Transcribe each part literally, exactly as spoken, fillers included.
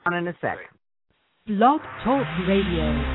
On in a sec. Blog Talk Radio.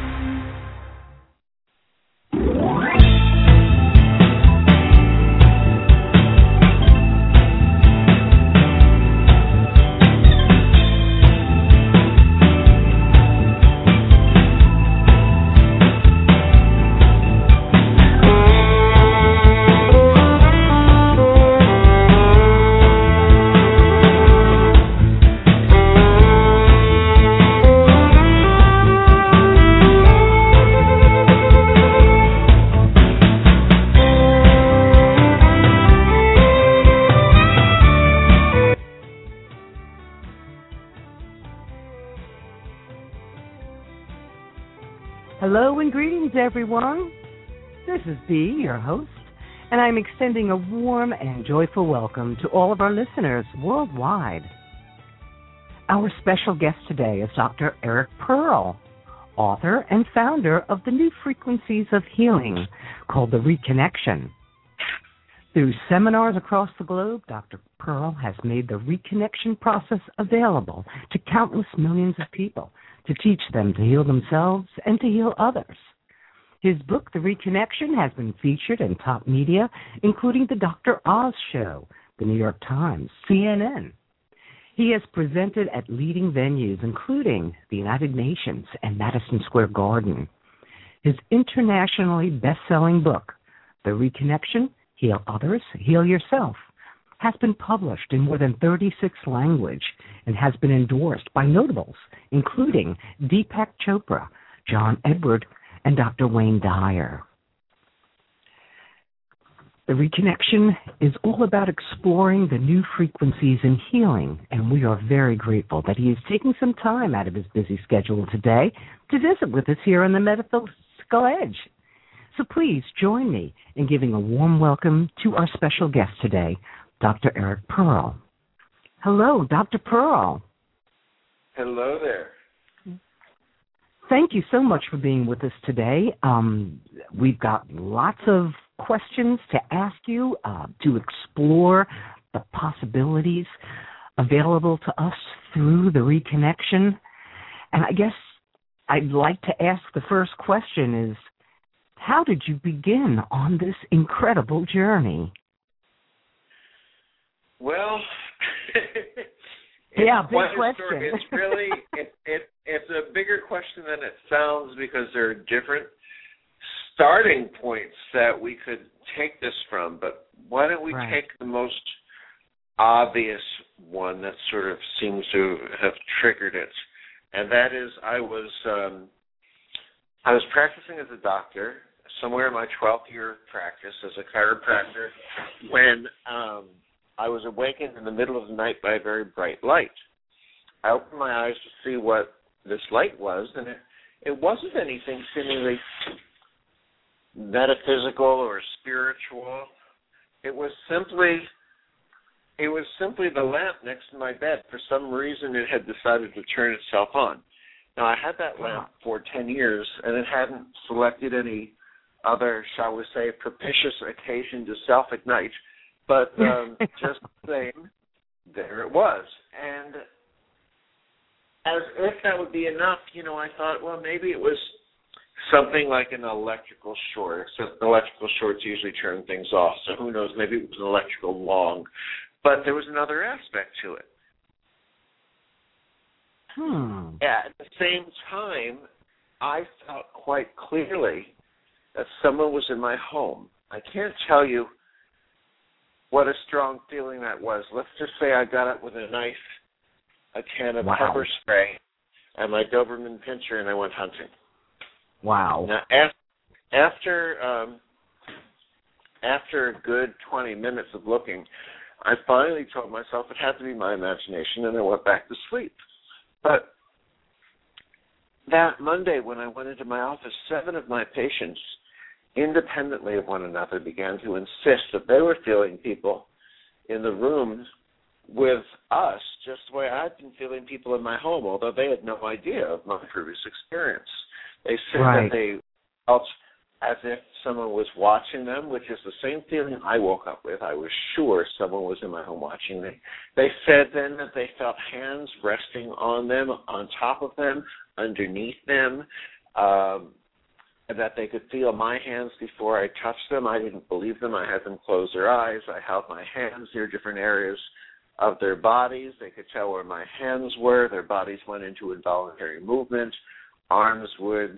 Hello and greetings, everyone. This is Bea, your host, and I'm extending a warm and joyful welcome to all of our listeners worldwide. Our special guest today is Doctor Eric Pearl, author and founder of the New Frequencies of Healing called The Reconnection. Through seminars across the globe, Doctor Pearl has made the reconnection process available to countless millions of people, to teach them to heal themselves and to heal others. His book, The Reconnection, has been featured in top media, including The Doctor Oz Show, The New York Times, C N N. He has presented at leading venues, including the United Nations and Madison Square Garden. His internationally best-selling book, The Reconnection, Heal Others, Heal Yourself, has been published in more than thirty-six languages and has been endorsed by notables, including Deepak Chopra, John Edward, and Doctor Wayne Dyer. The Reconnection is all about exploring the new frequencies in healing, and we are very grateful that he is taking some time out of his busy schedule today to visit with us here on the Metaphysical Edge. So please join me in giving a warm welcome to our special guest today, Doctor Eric Pearl. Hello, Doctor Pearl. Hello there. Thank you so much for being with us today. Um, we've got lots of questions to ask you uh, to explore the possibilities available to us through the reconnection. And I guess I'd like to ask the first question is, how did you begin on this incredible journey? Well, yeah, big question. Story. It's really it, it it's a bigger question than it sounds because there are different starting points that we could take this from. But why don't we right. take the most obvious one that sort of seems to have triggered it, and that is I was um, I was practicing as a doctor somewhere in my twelfth year of practice as a chiropractor when. Um, I was awakened in the middle of the night by a very bright light. I opened my eyes to see what this light was, and it, it wasn't anything seemingly metaphysical or spiritual. It was simply it was simply the lamp next to my bed. For some reason, it had decided to turn itself on. Now, I had that lamp for ten years, and it hadn't selected any other, shall we say, propitious occasion to self-ignite. But um, just the same, there it was. And as if that would be enough, you know, I thought, well, maybe it was something like an electrical short, except electrical shorts usually turn things off. So who knows, maybe it was an electrical log. But there was another aspect to it. Hmm. At the same time, I felt quite clearly that someone was in my home. I can't tell you what a strong feeling that was. Let's just say I got up with a knife, a can of wow. pepper spray, and my Doberman pinscher, and I went hunting. Wow. Now, after um, after a good twenty minutes of looking, I finally told myself it had to be my imagination, and I went back to sleep. But that Monday when I went into my office, seven of my patients independently of one another, began to insist that they were feeling people in the rooms with us just the way I'd been feeling people in my home, although they had no idea of my previous experience. They said right. that they felt as if someone was watching them, which is the same feeling I woke up with. I was sure someone was in my home watching me. They said then that they felt hands resting on them, on top of them, underneath them, um, that they could feel my hands before I touched them. I didn't believe them. I had them close their eyes. I held my hands near different areas of their bodies. They could tell where my hands were. Their bodies went into involuntary movement. Arms would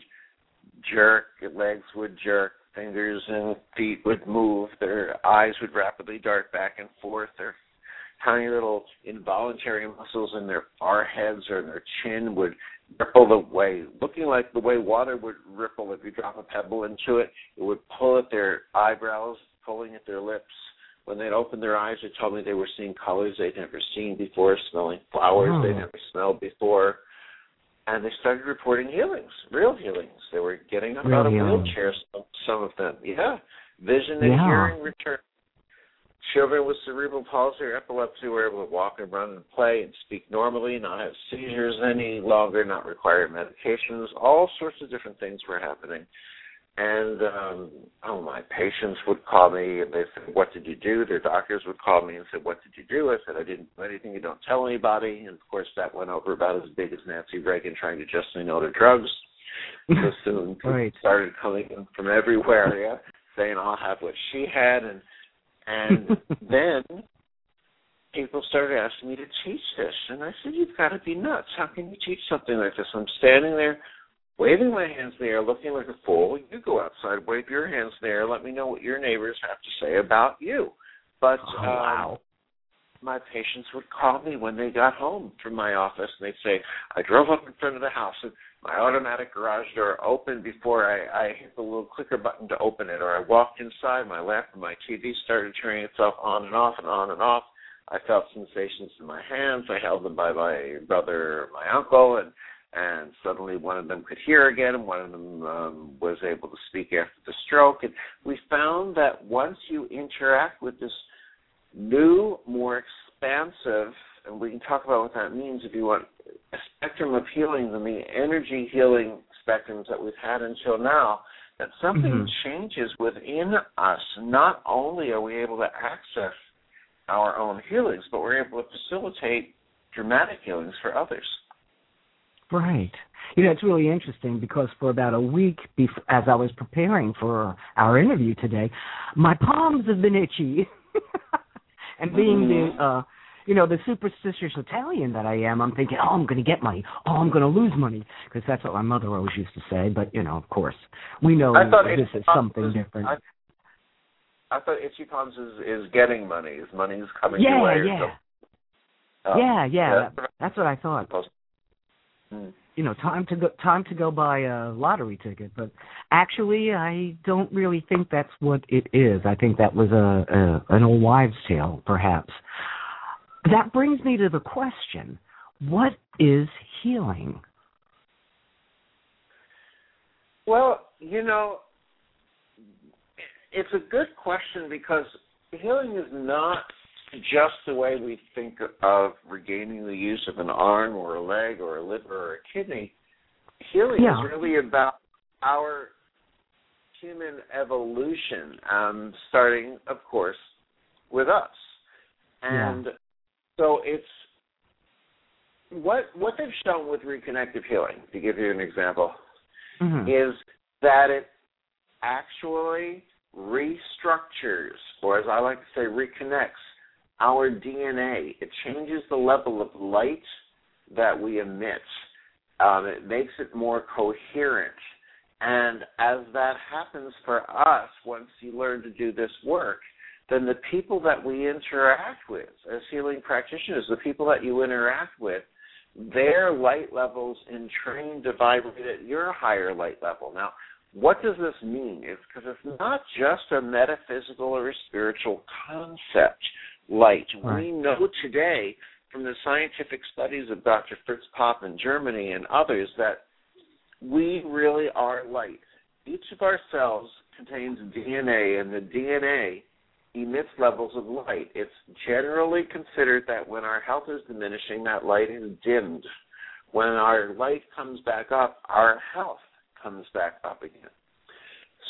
jerk, legs would jerk, fingers and feet would move. Their eyes would rapidly dart back and forth. Their tiny little involuntary muscles in their foreheads or in their chin would ripple the way, looking like the way water would ripple if you drop a pebble into it. It would pull at their eyebrows, pulling at their lips. When they'd open their eyes, they told me they were seeing colors they'd never seen before, smelling flowers oh. they'd never smelled before. And they started reporting healings, real healings. They were getting up real out of healing. wheelchairs, some, some of them. Yeah. Vision and yeah. hearing returned. Children with cerebral palsy or epilepsy were able to walk and run and play and speak normally, not have seizures any longer, not require medications. All sorts of different things were happening. And, um, oh, my patients would call me and they said, what did you do? Their doctors would call me and say, what did you do? I said, I didn't do anything. You don't tell anybody. And, of course, that went over about as big as Nancy Reagan trying to just say no to drugs. So soon right. people started coming in from everywhere, yeah, saying I'll have what she had. And, and then people started asking me to teach this. And I said, you've got to be nuts. How can you teach something like this? I'm standing there, waving my hands in the air, looking like a fool. You go outside, wave your hands in the air, let me know what your neighbors have to say about you. But oh, um, wow. my patients would call me when they got home from my office, and they'd say, I drove up in front of the house, and my automatic garage door opened before I, I hit the little clicker button to open it, or I walked inside, my lamp and my T V started turning itself on and off and on and off. I felt sensations in my hands. I held them by my brother or my uncle, and And suddenly one of them could hear again, and one of them um, was able to speak after the stroke. And we found that once you interact with this new, more expansive, and we can talk about what that means if you want, a spectrum of healing than the energy healing spectrums that we've had until now, that something mm-hmm. changes within us. Not only are we able to access our own healings, but we're able to facilitate dramatic healings for others. Right. You know, it's really interesting because for about a week before, as I was preparing for our interview today, my palms have been itchy. And being mm-hmm. the, uh, you know, the superstitious Italian that I am, I'm thinking, oh, I'm going to get money. Oh, I'm going to lose money. Because that's what my mother always used to say. But, you know, of course, we know this is something was, different. I, I thought itchy palms is, is getting money. Is money is coming yeah, your way or yeah. something. Oh, yeah, yeah, yeah. That, that's what I thought. Hmm. You know, time to go time to go buy a lottery ticket, but actually, I don't really think that's what it is. I think that was a, a an old wives' tale, perhaps. That brings me to the question: what is healing? Well, you know, it's a good question because healing is not just the way we think of regaining the use of an arm or a leg or a liver or a kidney. Healing yeah. is really about our human evolution, um, starting, of course, with us. And yeah. so it's what what they've shown with reconnective healing, to give you an example, mm-hmm. is that it actually restructures, or as I like to say, reconnects our D N A. It changes the level of light that we emit. Um, it makes it more coherent. And as that happens for us, once you learn to do this work, then the people that we interact with as healing practitioners, the people that you interact with, their light levels entrain to vibrate at your higher light level. Now, what does this mean? It's because it's not just a metaphysical or a spiritual concept. Light. Right. We know today from the scientific studies of Doctor Fritz Popp in Germany and others that we really are light. Each of our cells contains D N A, and the D N A emits levels of light. It's generally considered that when our health is diminishing, that light is dimmed. When our light comes back up, our health comes back up again.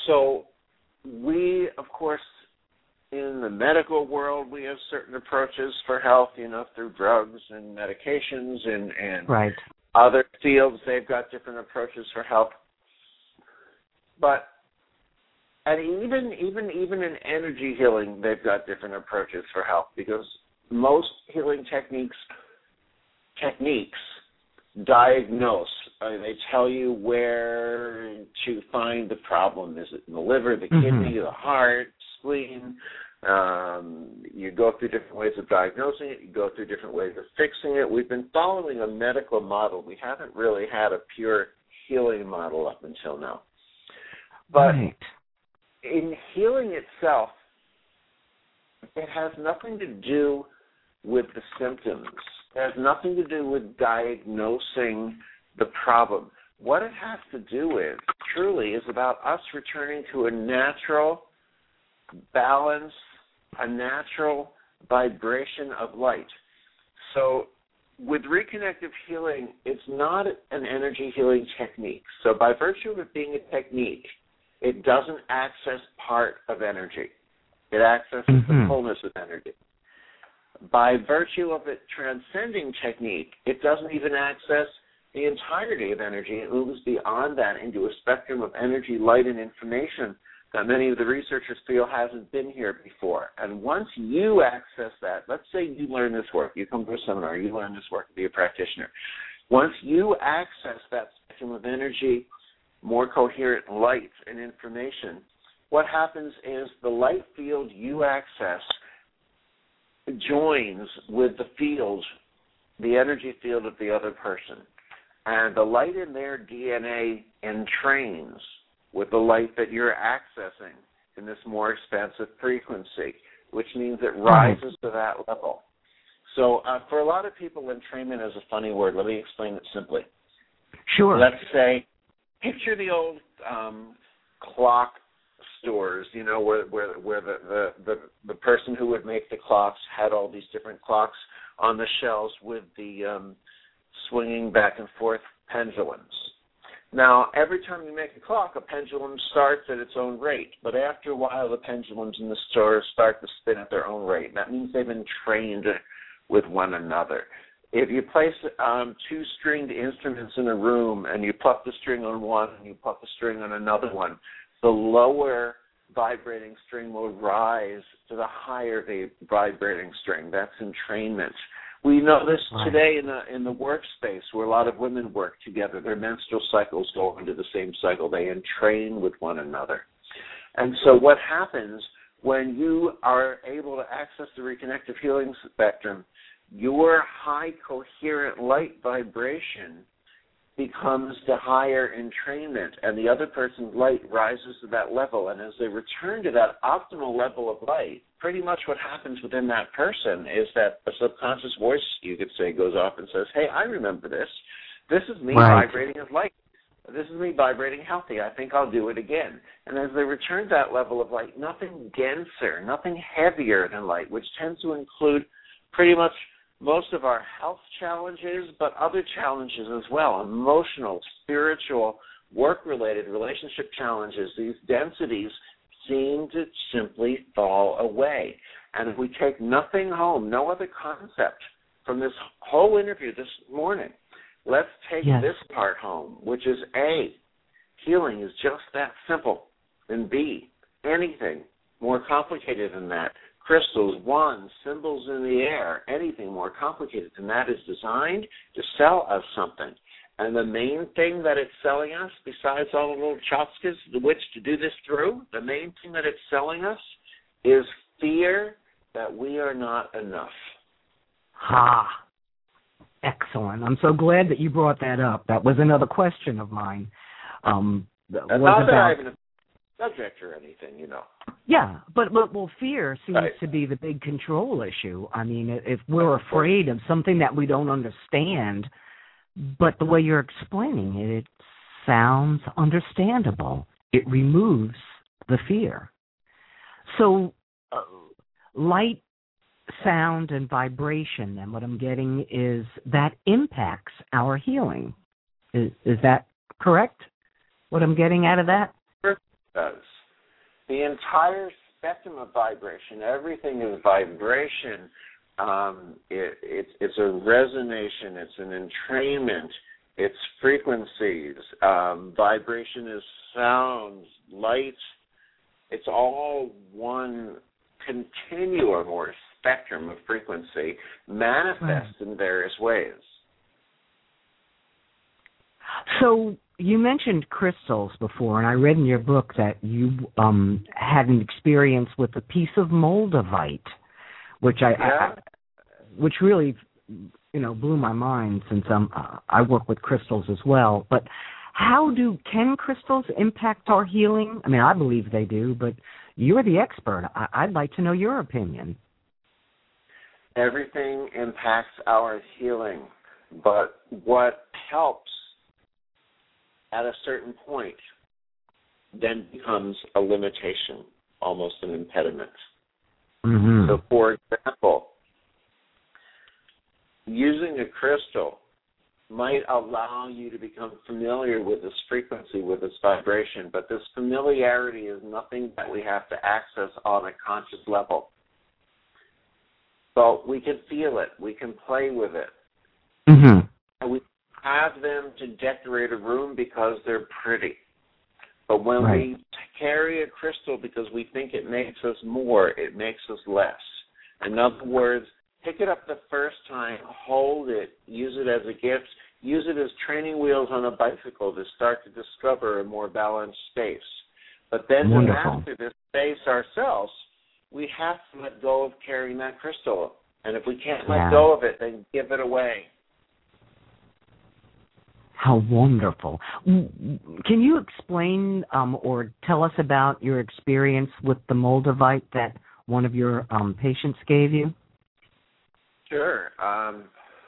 so we, of course, in the medical world, we have certain approaches for health, you know, through drugs and medications, and, and right. other fields, they've got different approaches for health. But and even even even in energy healing, they've got different approaches for health, because most healing techniques techniques diagnose. I mean, they tell you where to find the problem. Is it in the liver, the mm-hmm. kidney, the heart, spleen? Um, you go through different ways of diagnosing it. You go through different ways of fixing it. We've been following a medical model. We haven't really had a pure healing model up until now. But right. in healing itself, it has nothing to do with the symptoms. It has nothing to do with diagnosing the problem. What it has to do with, truly, is about us returning to a natural balance, a natural vibration of light. So with reconnective healing, it's not an energy healing technique. So by virtue of it being a technique, it doesn't access part of energy. It accesses mm-hmm. the fullness of energy. By virtue of it transcending technique, it doesn't even access the entirety of energy. It moves beyond that into a spectrum of energy, light, and information that many of the researchers feel hasn't been here before. And once you access that, let's say you learn this work, you come to a seminar, you learn this work to be a practitioner. Once you access that spectrum of energy, more coherent light and information, what happens is the light field you access joins with the field, the energy field of the other person. And the light in their D N A entrains with the light that you're accessing in this more expansive frequency, which means it rises to that level. So uh, for a lot of people, entrainment is a funny word. Let me explain it simply. Sure. Let's say, picture the old um, clock stores, you know, where where where the, the, the, the person who would make the clocks had all these different clocks on the shelves with the um, swinging back and forth pendulums. Now, every time you make a clock, a pendulum starts at its own rate, but after a while, the pendulums in the store start to spin at their own rate. That means they've been trained with one another. If you place um, two stringed instruments in a room and you pluck the string on one and you pluck the string on another one, the lower vibrating string will rise to the higher vibrating string. That's entrainment. We know this today in the in the workspace where a lot of women work together. Their menstrual cycles go into the same cycle. They entrain with one another. And so what happens when you are able to access the reconnective healing spectrum, your high coherent light vibration becomes the higher entrainment, and the other person's light rises to that level. And as they return to that optimal level of light, pretty much what happens within that person is that a subconscious voice, you could say, goes off and says, hey, I remember this. This is me right. vibrating as light. This is me vibrating healthy. I think I'll do it again. And as they return to that level of light, nothing denser, nothing heavier than light, which tends to include pretty much most of our health challenges, but other challenges as well, emotional, spiritual, work-related, relationship challenges. These densities seem to simply fall away. And if we take nothing home, no other concept from this whole interview this morning, let's take yes. this part home, which is A, healing is just that simple, and B, anything more complicated than that, crystals, wands, symbols in the air, anything more complicated than that is designed to sell us something. And the main thing that it's selling us, besides all the little chopsticks which to do this through, the main thing that it's selling us is fear that we are not enough. Ha! Excellent. I'm so glad that you brought that up. That was another question of mine. Um, was not about, that I even a subject or anything, you know. Yeah, but, but well, fear seems right. to be the big control issue. I mean, if we're afraid of something that we don't understand, but the way you're explaining it, it sounds understandable. It removes the fear. So uh, light, sound, and vibration, and what I'm getting is that impacts our healing. Is, is that correct, what I'm getting out of that? It does. the entire spectrum of vibration, everything is vibration. Um, it, it, it's a resonation. It's an entrainment. It's frequencies. Um, vibration is sounds, light. It's all one continuum or spectrum of frequency manifest right. in various ways. So you mentioned crystals before, and I read in your book that you um, had an experience with a piece of moldavite, which I, yeah. I which really, you know, blew my mind since um, uh, I work with crystals as well. But how do can crystals impact our healing? I mean, I believe they do, but you're the expert. I, I'd like to know your opinion. Everything impacts our healing, but what helps at a certain point then becomes a limitation, almost an impediment. Mm-hmm. So, for example, using a crystal might allow you to become familiar with this frequency, with this vibration, but this familiarity is nothing that we have to access on a conscious level. But we can feel it. We can play with it. Mm-hmm. And we have them to decorate a room because they're pretty. But when right. we carry a crystal because we think it makes us more, it makes us less. In other words, pick it up the first time, hold it, use it as a gift, use it as training wheels on a bicycle to start to discover a more balanced space. But then to master this space ourselves, we have to let go of carrying that crystal. And if we can't let yeah. go of it, then give it away. How wonderful. Can you explain um, or tell us about your experience with the moldavite that one of your um, patients gave you? Sure. Um,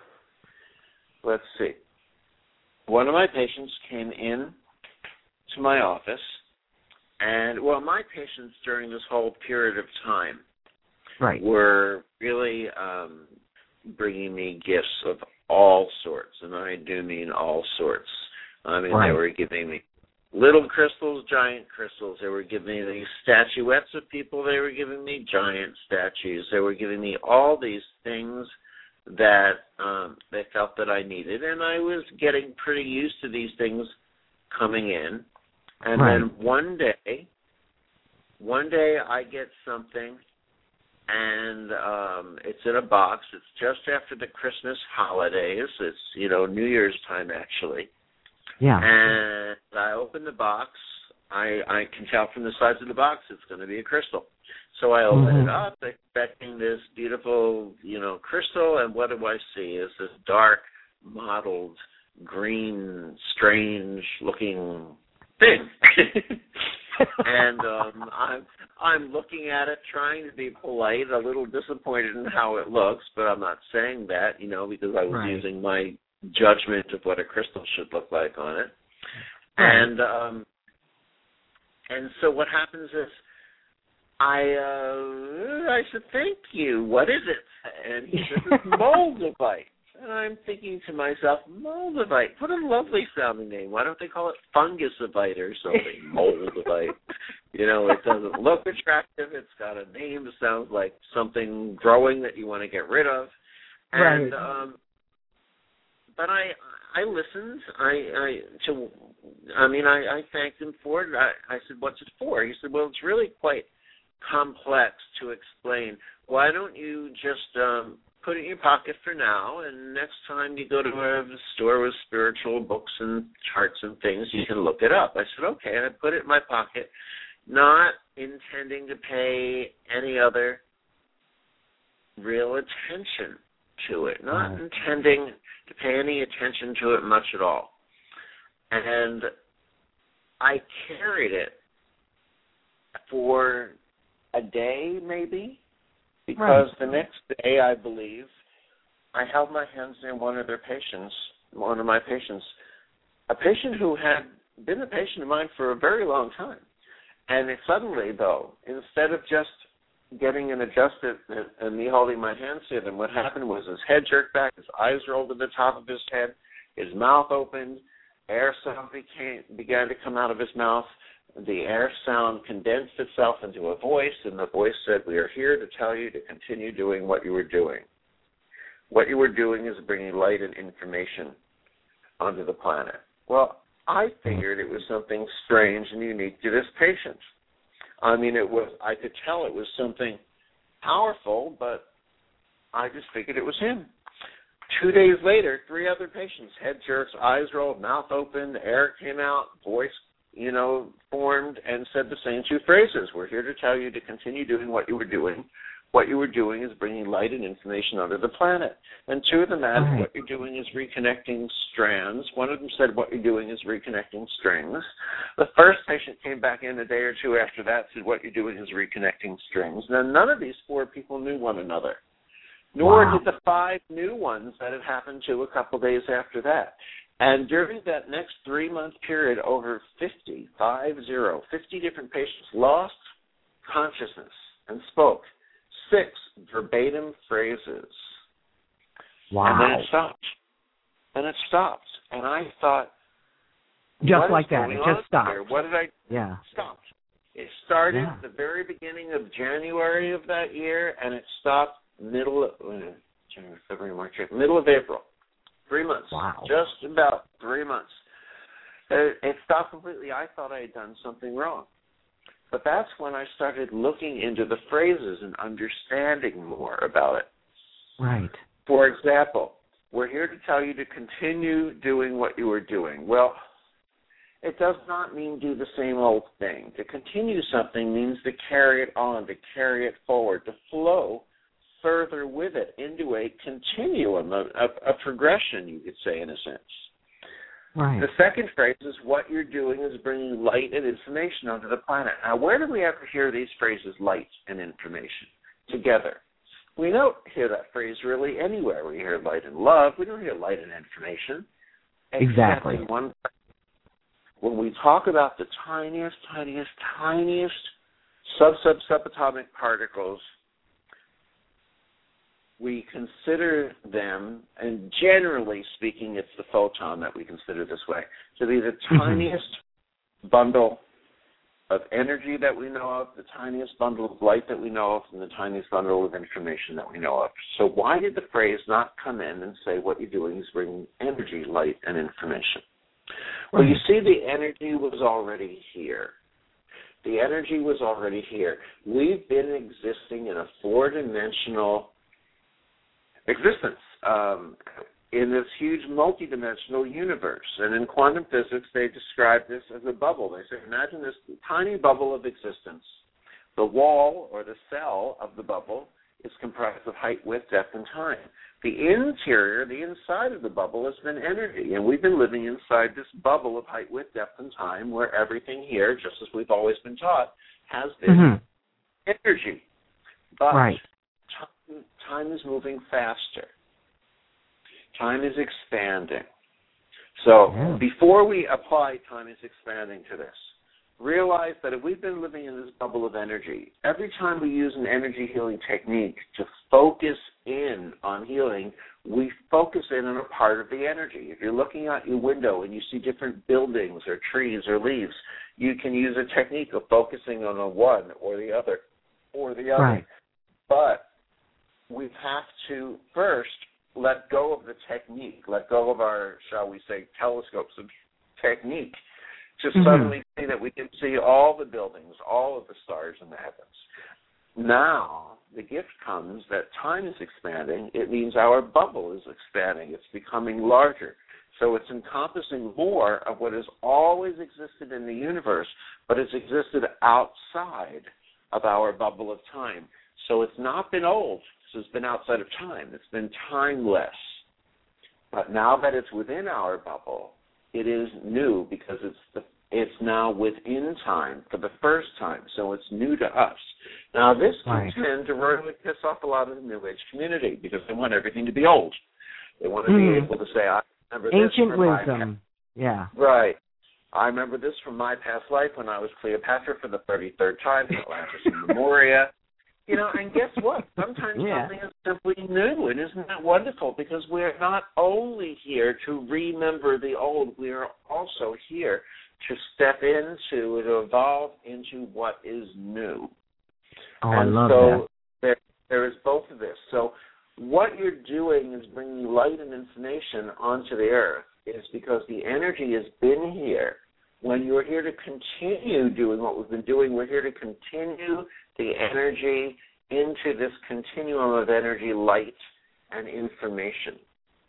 let's see. One of my patients came in to my office, and, well, my patients during this whole period of time right. were really um, bringing me gifts of all sorts, and I do mean all sorts. I mean, right. they were giving me little crystals, giant crystals. They were giving me statuettes of people. They were giving me giant statues. They were giving me all these things that um, they felt that I needed, and I was getting pretty used to these things coming in. And right. then one day, one day I get something, and um, it's in a box. It's just after the Christmas holidays. It's, you know, New Year's time, actually. Yeah. And I open the box. I, I can tell from the size of the box it's going to be a crystal. So I open mm-hmm. it up, expecting this beautiful, you know, crystal, and what do I see? Is this dark, mottled, green, strange-looking thing. And um, I'm I'm looking at it, trying to be polite, a little disappointed in how it looks, but I'm not saying that, you know, because I was right. using my judgment of what a crystal should look like on it. Right. And um, and so what happens is I uh, I said, thank you. What is it? And he said, it's moldavite. And I'm thinking to myself, moldavite, what a lovely sounding name. Why don't they call it fungusavite or something? Moldavite. You know, it doesn't look attractive. It's got a name that sounds like something growing that you want to get rid of. And right. um, but I I listened. I I to I mean I, I thanked him for it. I, I said, what's it for? He said, well, it's really quite complex to explain. Why don't you just um, put it in your pocket for now, and next time you go to a store with spiritual books and charts and things, you can look it up. I said, okay, and I put it in my pocket, not intending to pay any other real attention to it, not right. intending to pay any attention to it much at all. And I carried it for a day maybe, because right. the next day, I believe, I held my hands near one of their patients, one of my patients, a patient who had been a patient of mine for a very long time. And it suddenly, though, instead of just getting an adjusted and, and me holding my hands to him, what happened was his head jerked back, his eyes rolled to the top of his head, his mouth opened, air suddenly came, began to come out of his mouth, the air sound condensed itself into a voice, and the voice said, "We are here to tell you to continue doing what you were doing. What you were doing is bringing light and information onto the planet." Well, I figured it was something strange and unique to this patient. I mean, it was, I could tell it was something powerful, but I just figured it was him. Two days later, three other patients, head jerks, eyes rolled, mouth opened, air came out, voice, you know, formed, and said the same two phrases. "We're here to tell you to continue doing what you were doing. What you were doing is bringing light and information onto the planet." And two of them added, Right. "What you're doing is reconnecting strands." One of them said, "What you're doing is reconnecting strings." The first patient came back in a day or two after that, said, "What you're doing is reconnecting strings." Now, none of these four people knew one another, nor Wow. did the five new ones that had happened to a couple days after that. And during that next three-month period, over fifty, five zero, fifty different patients lost consciousness and spoke six verbatim phrases. Wow. And then it stopped. And it stopped. And I thought, Just what like is that. going It on just stopped. here? What did I Yeah. stop? It started Yeah. at the very beginning of January of that year, and it stopped middle of uh, January, February, March, April, middle of April. Three months. Wow. Just about three months. It, it stopped completely. I thought I had done something wrong. But that's when I started looking into the phrases and understanding more about it. Right. For example, "We're here to tell you to continue doing what you were doing." Well, it does not mean do the same old thing. To continue something means to carry it on, to carry it forward, to flow further with it into a continuum, a, a, a progression, you could say, in a sense. Right. The second phrase is, "What you're doing is bringing light and information onto the planet." Now, where do we ever hear these phrases, light and information, together? We don't hear that phrase really anywhere. We hear light and love. We don't hear light and information. Exactly. Except in one, when we talk about the tiniest, tiniest, tiniest sub-sub-subatomic particles, we consider them, and generally speaking, it's the photon that we consider this way, to be the Mm-hmm. tiniest bundle of energy that we know of, the tiniest bundle of light that we know of, and the tiniest bundle of information that we know of. So why did the phrase not come in and say what you're doing is bringing energy, light, and information? Well, you see, the energy was already here. The energy was already here. We've been existing in a four-dimensional existence um, in this huge multidimensional universe. And in quantum physics, they describe this as a bubble. They say, imagine this tiny bubble of existence. The wall or the cell of the bubble is comprised of height, width, depth, and time. The interior, the inside of the bubble, has been energy. And we've been living inside this bubble of height, width, depth, and time where everything here, just as we've always been taught, has been mm-hmm. energy. But right. time, time is moving faster. Time is expanding. So yeah. before we apply time is expanding to this, realize that if we've been living in this bubble of energy, every time we use an energy healing technique to focus in on healing, we focus in on a part of the energy. If you're looking out your window and you see different buildings or trees or leaves, you can use a technique of focusing on a one or the other or the other. Right. But we have to first let go of the technique, let go of our, shall we say, telescopes of technique, to mm-hmm. suddenly see that we can see all the buildings, all of the stars in the heavens. Now, the gift comes that time is expanding. It means our bubble is expanding. It's becoming larger. So it's encompassing more of what has always existed in the universe, but it's existed outside of our bubble of time. So it's not been old. It's been outside of time. It's been timeless. But now that it's within our bubble, it is new because it's the, it's now within time for the first time, so it's new to us. Now, this can right. tend to really piss off a lot of the New Age community because they want everything to be old. They want to mm. be able to say, I remember Ancient this from wisdom. my Yeah. Right. I remember this from my past life when I was Cleopatra for the thirty-third time in Atlantis and Memoria. You know, and guess what? Sometimes yeah. something is simply new, and isn't that wonderful? Because we're not only here to remember the old, we are also here to step into, to evolve into what is new. Oh, and I love so that. There, there is both of this. So what you're doing is bringing light and information onto the earth is because the energy has been here. When you're here to continue doing what we've been doing, we're here to continue the energy into this continuum of energy, light, and information.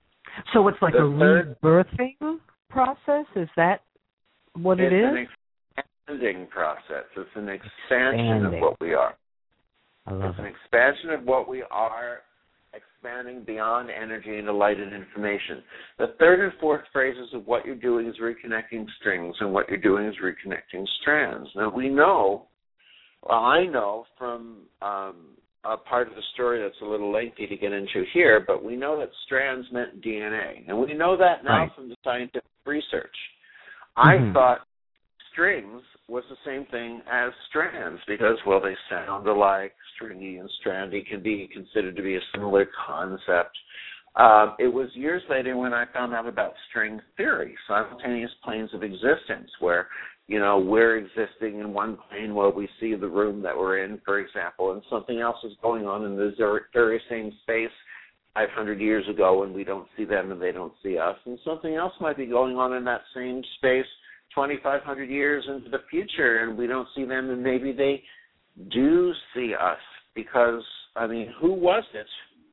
So it's like the a third, rebirthing process? Is that what it it's is? It's an expanding process. It's an expansion Expanding. of what we are. I love it's it. an expansion of what we are, expanding beyond energy into light and information. The third and fourth phrases of what you're doing is reconnecting strings, and what you're doing is reconnecting strands. Now, we know, well, I know from um, a part of the story that's a little lengthy to get into here, but we know that strands meant D N A, and we know that now right. from the scientific research. Mm-hmm. I thought strings was the same thing as strands because, well, they sound alike. Stringy and strandy can be considered to be a similar concept. Um, it was years later when I found out about string theory, simultaneous planes of existence, where, you know, we're existing in one plane where we see the room that we're in, for example, and something else is going on in the very same space five hundred years ago, and we don't see them and they don't see us, and something else might be going on in that same space twenty-five hundred years into the future, and we don't see them, and maybe they do see us because, I mean, who was it?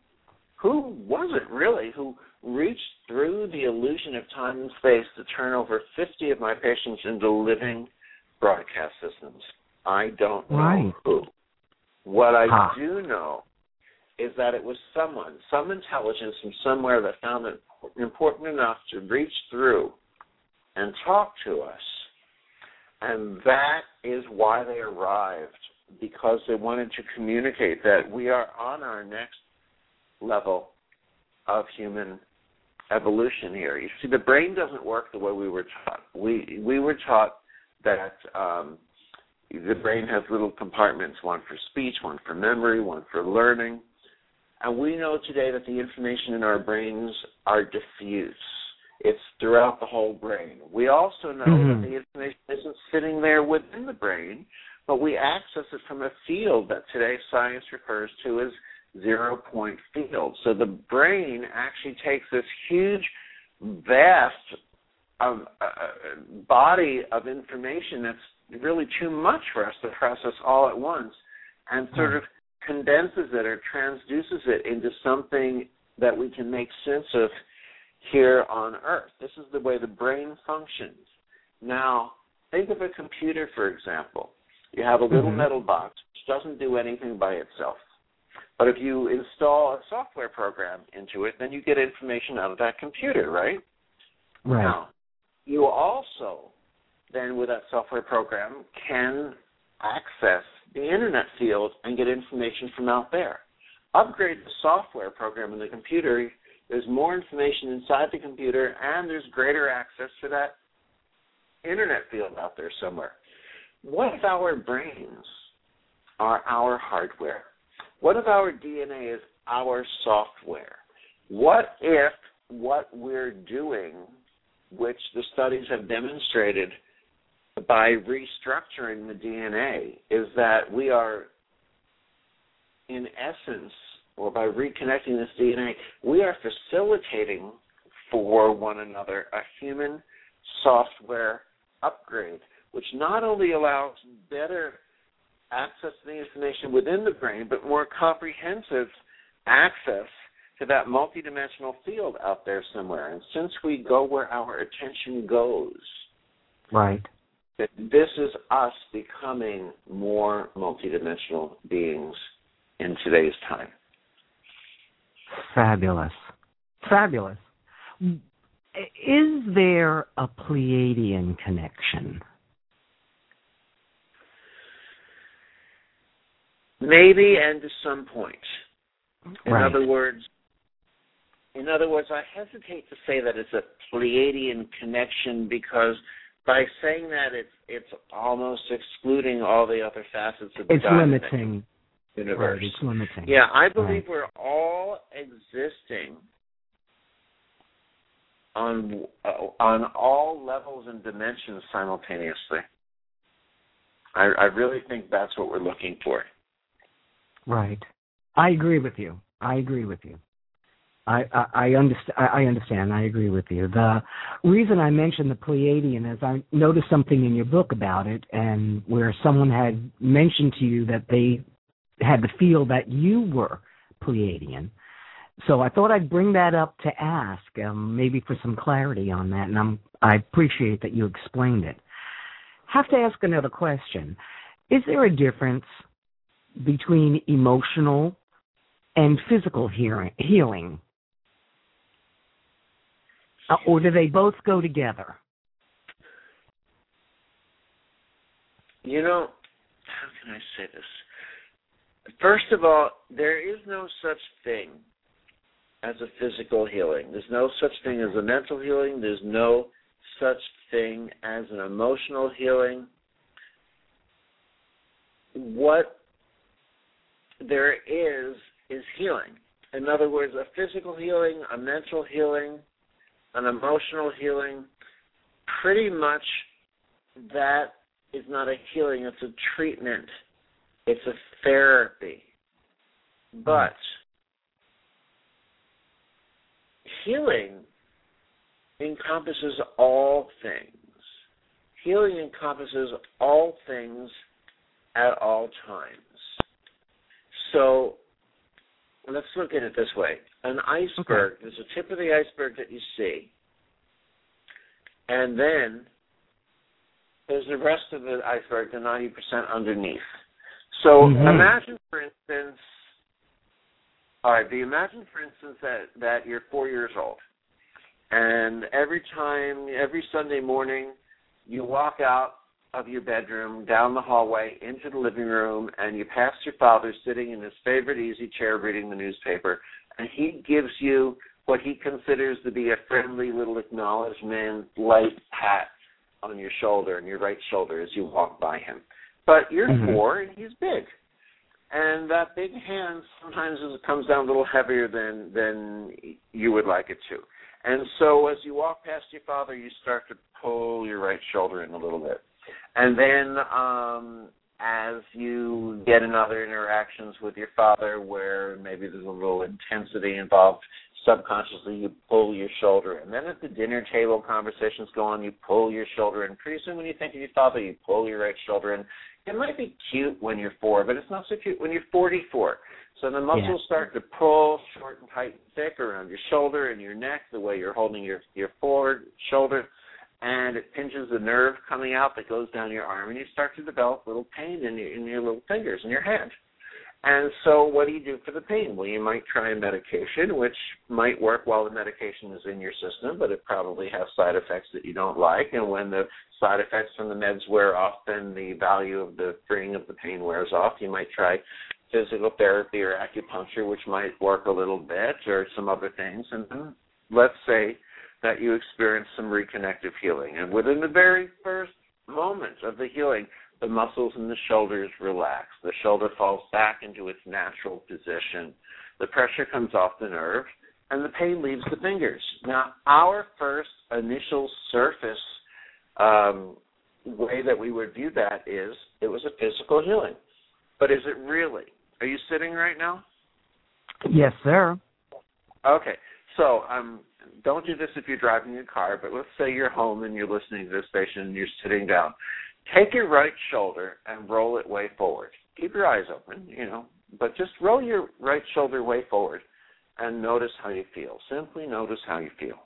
Who was it really who reached through the illusion of time and space to turn over fifty of my patients into living broadcast systems? I don't know right. who. What I ah. do know is that it was someone, some intelligence from somewhere that found it important enough to reach through and talk to us. And that is why they arrived, because they wanted to communicate that we are on our next level of human evolution here. You see, the brain doesn't work the way we were taught. We we were taught that um, the brain has little compartments, one for speech, one for memory, one for learning. And we know today that the information in our brains are diffuse. It's throughout the whole brain. We also know mm-hmm. that the information isn't sitting there within the brain, but we access it from a field that today science refers to as zero-point field. So the brain actually takes this huge, vast um, uh, body of information that's really too much for us to process all at once and sort mm-hmm. of condenses it or transduces it into something that we can make sense of here on Earth. This is the way the brain functions. Now, think of a computer, for example. You have a little mm-hmm. metal box which doesn't do anything by itself. But if you install a software program into it, then you get information out of that computer, right? Right. Now, you also, then with that software program, can access the internet field and get information from out there. Upgrade the software program in the computer, there's more information inside the computer, and there's greater access to that internet field out there somewhere. What if our brains are our hardware? What if our D N A is our software? What if what we're doing, which the studies have demonstrated by restructuring the D N A, is that we are, in essence, or by reconnecting this D N A, we are facilitating for one another a human software upgrade, which not only allows better access to the information within the brain, but more comprehensive access to that multidimensional field out there somewhere. And since we go where our attention goes, right, that this is us becoming more multidimensional beings in today's time. Fabulous. Fabulous. Is there a Pleiadian connection? Maybe, and to some point. In right. other words, in other words, I hesitate to say that it's a Pleiadian connection because by saying that, it's it's almost excluding all the other facets of the It's dynamic. limiting. universe. Right, it's limiting. Yeah, I believe right. we're all existing on uh, on all levels and dimensions simultaneously. I, I really think that's what we're looking for. Right. I agree with you. I agree with you. I, I, I, underst- I understand. I agree with you. The reason I mentioned the Pleiadian is I noticed something in your book about it, and where someone had mentioned to you that they had the feel that you were Pleiadian. So I thought I'd bring that up to ask, um, maybe for some clarity on that, and I'm, I appreciate that you explained it. Have to ask another question. Is there a difference between emotional and physical hearing, healing? Uh, or do they both go together? You know, how can I say this? First of all, there is no such thing as a physical healing. There's no such thing as a mental healing. There's no such thing as an emotional healing. What there is is healing. In other words, a physical healing, a mental healing, an emotional healing, pretty much that is not a healing, it's a treatment. It's a therapy. But healing encompasses all things. Healing encompasses all things at all times. So let's look at it this way. An iceberg, okay. There's a tip of the iceberg that you see, and then there's the rest of the iceberg, the ninety percent underneath. So mm-hmm. imagine, for instance, all right, but imagine, for instance, that, that you're four years old, and every time, every Sunday morning, you walk out of your bedroom, down the hallway, into the living room, and you pass your father sitting in his favorite easy chair reading the newspaper, and he gives you what he considers to be a friendly little acknowledgement, light pat on your shoulder, and your right shoulder as you walk by him. But you're mm-hmm. four, and he's big. And that big hand sometimes comes down a little heavier than, than you would like it to. And so as you walk past your father, you start to pull your right shoulder in a little bit. And then um, as you get in other interactions with your father where maybe there's a little intensity involved, subconsciously you pull your shoulder. And then at the dinner table, conversations go on, you pull your shoulder in. Pretty soon when you think of your father, you pull your right shoulder in. It might be cute when you're four, but it's not so cute when you're forty-four. So the muscles yeah. start to pull short and tight and thick around your shoulder and your neck, the way you're holding your, your forward shoulder, and it pinches the nerve coming out that goes down your arm, and you start to develop little pain in your, in your little fingers in your hand. And so what do you do for the pain? Well, you might try a medication, which might work while the medication is in your system, but it probably has side effects that you don't like. And when the side effects from the meds wear off, then the value of the freeing of the pain wears off. You might try physical therapy or acupuncture, which might work a little bit, or some other things. And then let's say that you experience some reconnective healing. And within the very first moment of the healing, the muscles in the shoulders relax. The shoulder falls back into its natural position. The pressure comes off the nerve, and the pain leaves the fingers. Now, our first initial surface um, way that we would view that is it was a physical healing. But is it really? Are you sitting right now? Yes, sir. Okay. So um, don't do this if you're driving your car, but let's say you're home and you're listening to this station and you're sitting down. Take your right shoulder and roll it way forward. Keep your eyes open, you know, but just roll your right shoulder way forward and notice how you feel. Simply notice how you feel.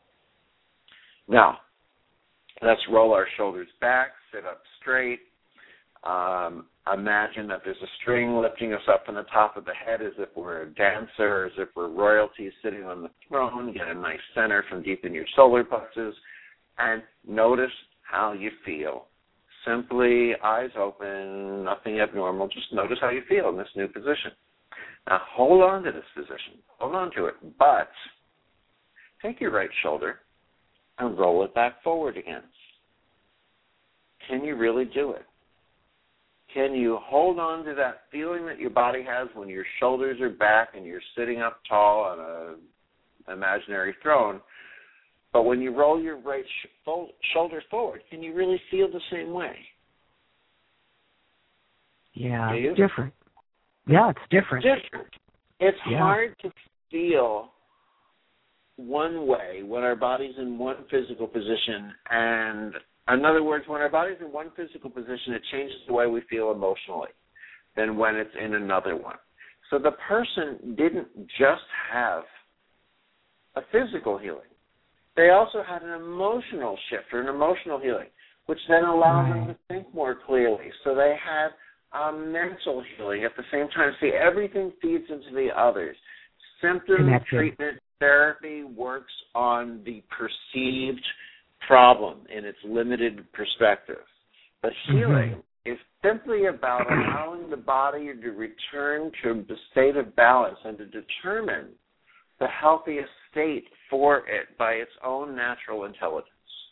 Now, let's roll our shoulders back, sit up straight. Um, imagine that there's a string lifting us up from the top of the head as if we're a dancer, as if we're royalty sitting on the throne. Get a nice center from deep in your solar plexus and notice how you feel. Simply eyes open, nothing abnormal. Just notice how you feel in this new position. Now hold on to this position. Hold on to it. But take your right shoulder and roll it back forward again. Can you really do it? Can you hold on to that feeling that your body has when your shoulders are back and you're sitting up tall on a imaginary throne? But when you roll your right sh- fo- shoulder forward, can you really feel the same way? Yeah, it's different. Yeah, it's different. It's different. It's yeah. hard to feel one way when our body's in one physical position, and in other words, when our body's in one physical position, it changes the way we feel emotionally than when it's in another one. So the person didn't just have a physical healing. They also had an emotional shift or an emotional healing, which then allowed right. them to think more clearly. So they had a mental healing at the same time. See, everything feeds into the others. Symptom Connected. treatment therapy works on the perceived problem in its limited perspective. But healing mm-hmm. is simply about allowing the body to return to the state of balance and to determine the healthiest state for it by its own natural intelligence.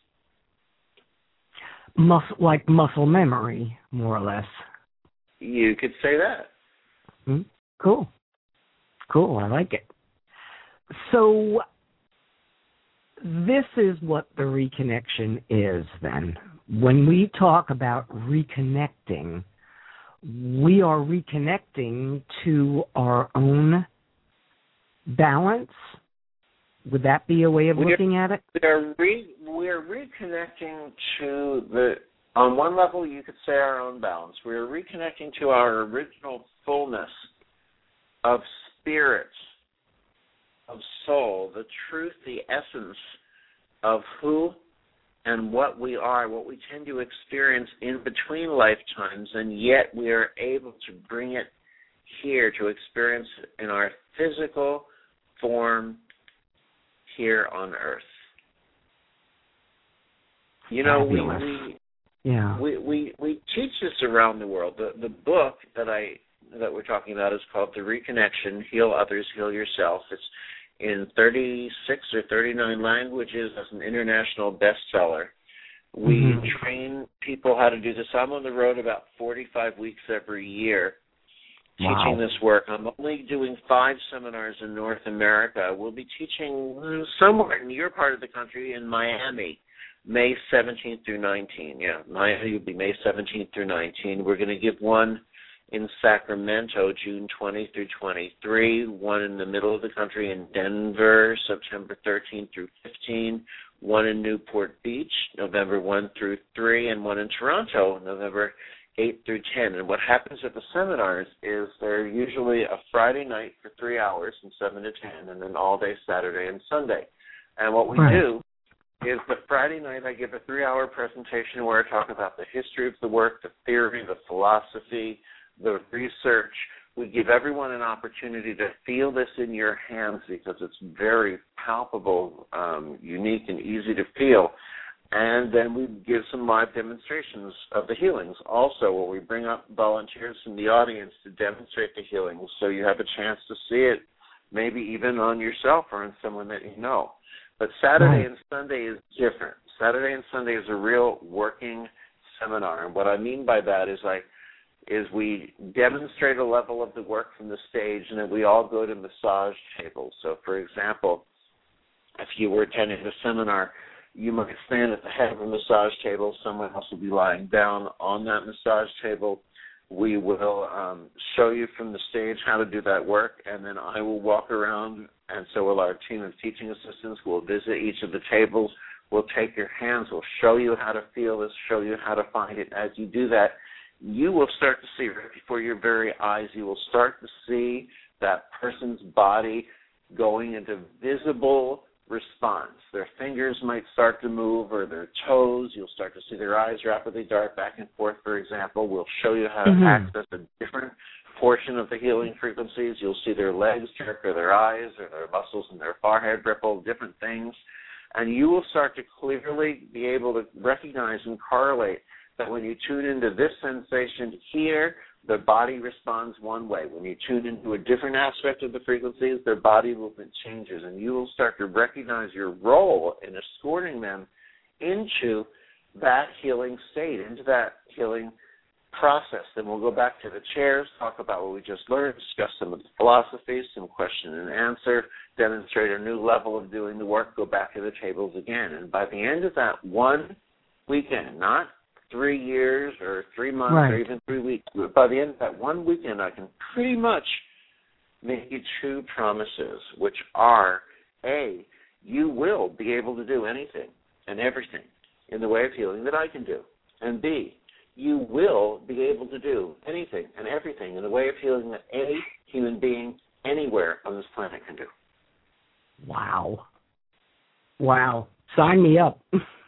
Muscle, like muscle memory, more or less. You could say that. Mm-hmm. Cool. Cool, I like it. So this is what the reconnection is then. When we talk about reconnecting, we are reconnecting to our own balance. Would that be a way of we're, looking at it? We're, re, we're reconnecting to the, on one level you could say our own balance. We're reconnecting to our original fullness of spirit, of soul, the truth, the essence of who and what we are, what we tend to experience in between lifetimes, and yet we are able to bring it here to experience it in our physical form here on Earth. You know, we we, yeah. we we we teach this around the world. The the book that I that we're talking about is called The Reconnection: Heal Others, Heal Yourself. It's in thirty-six or thirty-nine languages as an international bestseller. We mm-hmm. train people how to do this. I'm on the road about forty-five weeks every year wow. teaching this work. I'm only doing five seminars in North America. We'll be teaching somewhere in your part of the country in Miami, May seventeenth through nineteenth. Yeah, Miami will be May seventeenth through nineteenth. We're going to give one in Sacramento, June twentieth through twenty-third, one in the middle of the country in Denver, September thirteenth through fifteenth, one in Newport Beach, November first through third, and one in Toronto, November eighth through tenth. And what happens at the seminars is they're usually a Friday night for three hours from seven to ten, and then all day Saturday and Sunday. And what we right. do is the Friday night I give a three-hour presentation where I talk about the history of the work, the theory, the philosophy, the research. We give everyone an opportunity to feel this in your hands because it's very palpable, um, unique, and easy to feel. And then we give some live demonstrations of the healings also, where we bring up volunteers from the audience to demonstrate the healings so you have a chance to see it, maybe even on yourself or on someone that you know. But Saturday right. and Sunday is different. Saturday and Sunday is a real working seminar. And what I mean by that is like, is we demonstrate a level of the work from the stage, and then we all go to massage tables. So, for example, if you were attending a seminar, you might stand at the head of a massage table. Someone else will be lying down on that massage table. We will um, show you from the stage how to do that work, and then I will walk around, and so will our team of teaching assistants. We'll visit each of the tables. We'll take your hands. We'll show you how to feel this, show you how to find it. As you do that, you will start to see right before your very eyes, you will start to see that person's body going into visible response. Their fingers might start to move, or their toes. You'll start to see their eyes rapidly dart back and forth, for example. We'll show you how to mm-hmm. access a different portion of the healing frequencies. You'll see their legs jerk, or their eyes, or their muscles in their forehead ripple, different things. And you will start to clearly be able to recognize and correlate that when you tune into this sensation here, the body responds one way. When you tune into a different aspect of the frequencies, their body movement changes, and you will start to recognize your role in escorting them into that healing state, into that healing process. Then we'll go back to the chairs, talk about what we just learned, discuss some of the philosophies, some question and answer, demonstrate a new level of doing the work, go back to the tables again. And by the end of that one weekend, not three years or three months right. or even three weeks, but by the end of that one weekend, I can pretty much make you two promises, which are, A, you will be able to do anything and everything in the way of healing that I can do. And B, you will be able to do anything and everything in the way of healing that any human being anywhere on this planet can do. Wow. Wow. Sign me up.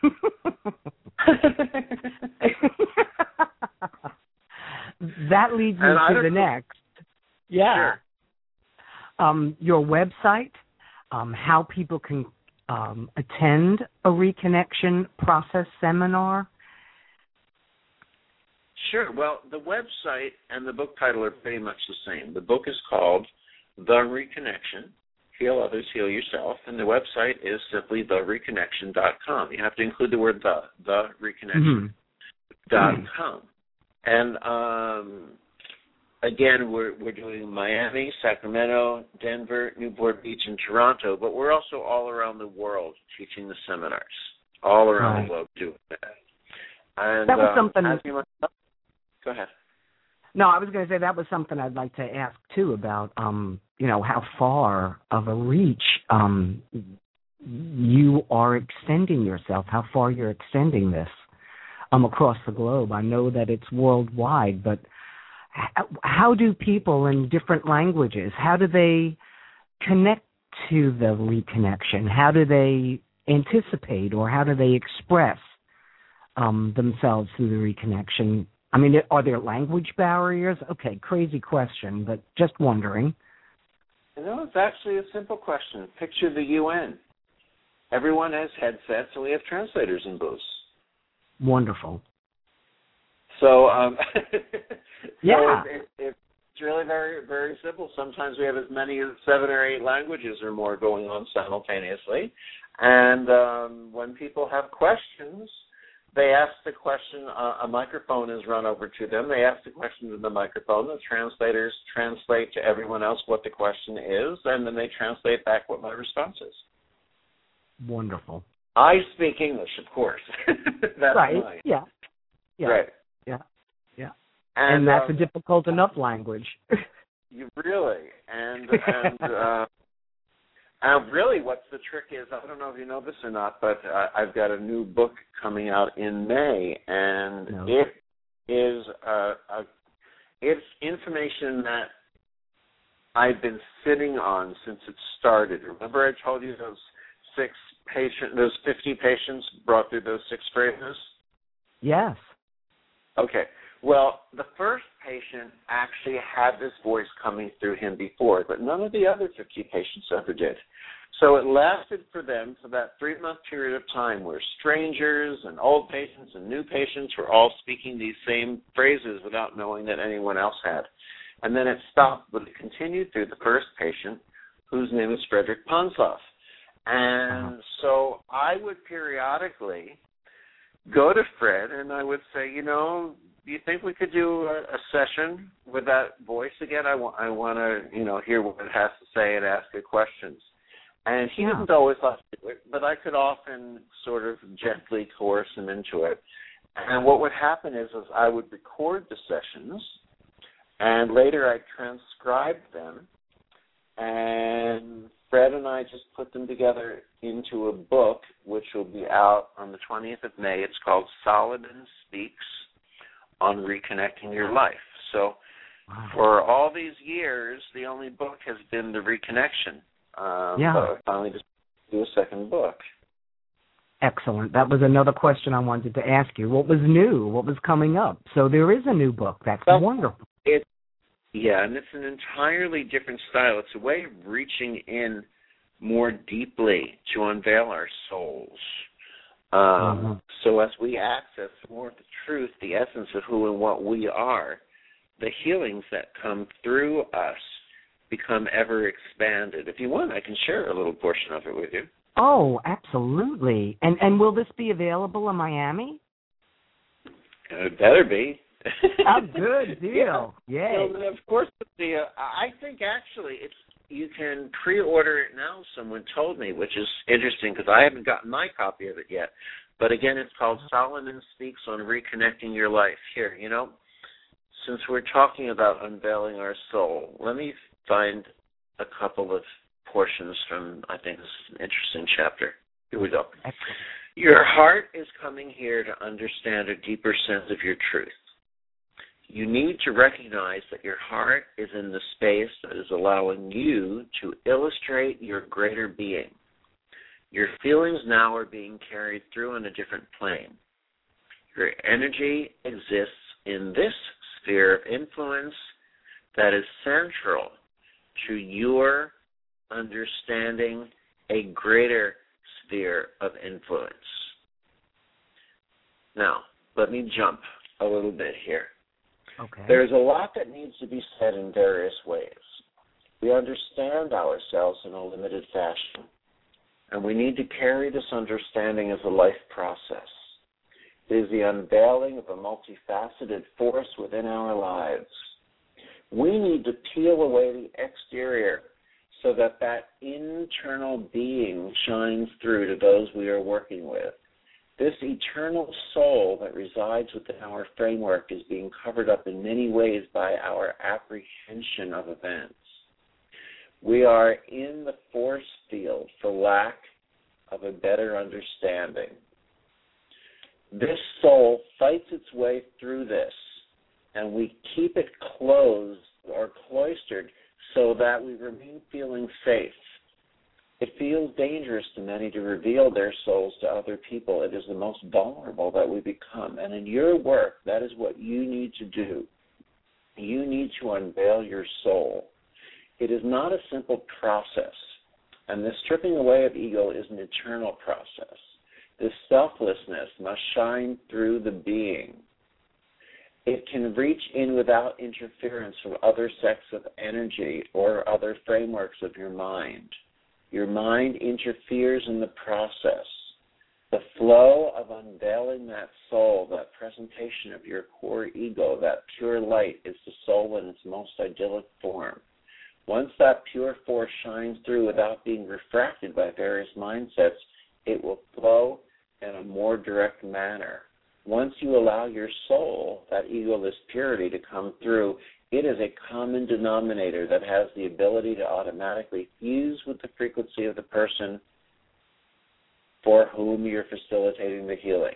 That leads me to the next. Yeah. Sure. Um, your website, um, how people can um, attend a reconnection process seminar. Sure. Well, the website and the book title are pretty much the same. The book is called The Reconnection, Heal Others, Heal Yourself, and the website is simply the reconnection dot com. You have to include the word the, the reconnection dot com. Mm-hmm. And um, again, we're, we're doing Miami, Sacramento, Denver, Newport Beach, and Toronto, but we're also all around the world teaching the seminars, all around right. the globe doing that. And, that was um, something... as you must know, go ahead. No, I was going to say that was something I'd like to ask, too, about, um, you know, how far of a reach um, you are extending yourself, how far you're extending this um, across the globe. I know that it's worldwide, but how do people in different languages, how do they connect to the reconnection? How do they anticipate or how do they express um, themselves through the reconnection? I mean, are there language barriers? Okay, crazy question, but just wondering. No, it's actually a simple question. Picture the U N. Everyone has headsets, and we have translators in booths. Wonderful. So, um, yeah, so it, it, it's really very, very simple. Sometimes we have as many as seven or eight languages or more going on simultaneously. And um, when people have questions, they ask the question, uh, a microphone is run over to them. They ask the question to the microphone. The translators translate to everyone else what the question is, and then they translate back what my response is. Wonderful. I speak English, of course. That's right, mine. yeah. yeah. Right. Yeah, yeah. And, and that's um, a difficult enough language. you really. And, and uh, And really, what's the trick is, I don't know if you know this or not, but uh, I've got a new book coming out in May, and no. it is uh, a, it's information that I've been sitting on since it started. Remember I told you those six patient, those fifty patients brought through those six phrases? Yes. Okay. Well, the first patient actually had this voice coming through him before, but none of the other fifty patients ever did. So it lasted for them for that three-month period of time where strangers and old patients and new patients were all speaking these same phrases without knowing that anyone else had. And then it stopped, but it continued through the first patient, whose name is Frederick Ponsloff. And so I would periodically go to Fred and I would say, you know, do you think we could do a, a session with that voice again? I want, I want to, you know, hear what it has to say and ask it questions. And he yeah. didn't always like to do it, but I could often sort of gently coerce him into it. And what would happen is, is I would record the sessions, and later I'd transcribe them, and Fred and I just put them together into a book, which will be out on the twentieth of May. It's called Solomon Speaks on Reconnecting Your Life. So wow. for all these years, the only book has been The Reconnection. Um, yeah. So I finally just do a second book. Excellent. That was another question I wanted to ask you. What was new? What was coming up? So there is a new book. That's so, wonderful. It, yeah, and it's an entirely different style. It's a way of reaching in more deeply to unveil our souls. Um, mm-hmm. So as we access more of the truth, the essence of who and what we are, the healings that come through us become ever expanded. If you want, I can share a little portion of it with you. Oh, absolutely. And and will this be available in Miami? It better be. Oh, good deal. Yeah. Yay. So, of course, the uh, I think actually it's you can pre-order it now. Someone told me, which is interesting because I haven't gotten my copy of it yet. But again, it's called Solomon Speaks on Reconnecting Your Life. Here, you know, since we're talking about unveiling our soul, let me find a couple of portions from, I think this is an interesting chapter. Here we go. Excellent. Your heart is coming here to understand a deeper sense of your truth. You need to recognize that your heart is in the space that is allowing you to illustrate your greater being. Your feelings now are being carried through on a different plane. Your energy exists in this sphere of influence that is central to your understanding a greater sphere of influence. Now, let me jump a little bit here. Okay. There's a lot that needs to be said in various ways. We understand ourselves in a limited fashion, and we need to carry this understanding as a life process. It is the unveiling of a multifaceted force within our lives. We need to peel away the exterior so that that internal being shines through to those we are working with. This eternal soul that resides within our framework is being covered up in many ways by our apprehension of events. We are in the force field for lack of a better understanding. This soul fights its way through this, and we keep it closed or cloistered so that we remain feeling safe. It feels dangerous to many to reveal their souls to other people. It is the most vulnerable that we become. And in your work, that is what you need to do. You need to unveil your soul. It is not a simple process, and the stripping away of ego is an eternal process. This selflessness must shine through the being. It can reach in without interference from other sects of energy or other frameworks of your mind. Your mind interferes in the process. The flow of unveiling that soul, that presentation of your core ego, that pure light, is the soul in its most idyllic form. Once that pure force shines through without being refracted by various mindsets, it will flow in a more direct manner. Once you allow your soul, that egoless purity, to come through, it is a common denominator that has the ability to automatically fuse with the frequency of the person for whom you're facilitating the healing.